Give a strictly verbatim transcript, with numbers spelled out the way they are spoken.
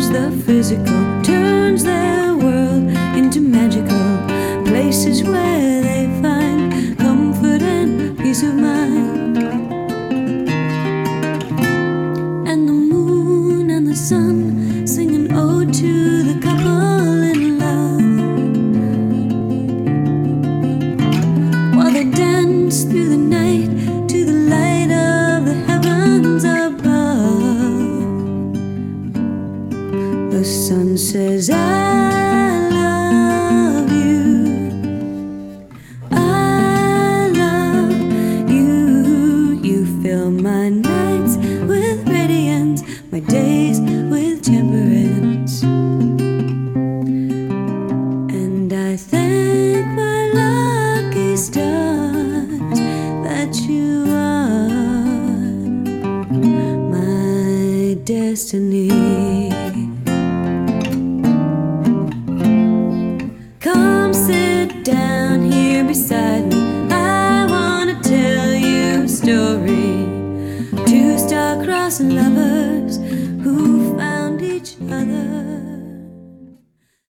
turns the physical, turns their world into magical places where they find comfort and peace of mind. And the moon and the sun sing an ode to the couple in love, while they dance through the night to the light of the heavens above. The sun says, I love you, I love you. You fill my nights with radiance, my days with temperance. And I thank my lucky stars that you are my destiny. Come sit down here beside me, I wanna tell you a story. Two star-crossed lovers